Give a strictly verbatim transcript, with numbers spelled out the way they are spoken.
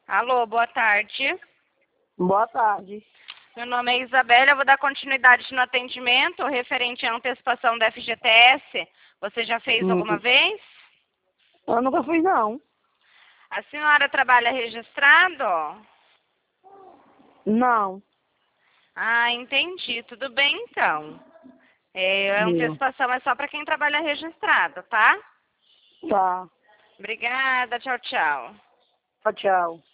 Alô, boa tarde. Boa tarde. Meu nome é Isabela, eu vou dar continuidade no atendimento referente à antecipação da F G T S. Você já fez Hum. alguma vez? Eu nunca fiz, não. A senhora trabalha registrado? Não. Ah, entendi. Tudo bem, então. É, a Meu. antecipação é só para quem trabalha registrado, tá? Tá. Obrigada, tchau, tchau. Tchau, tchau.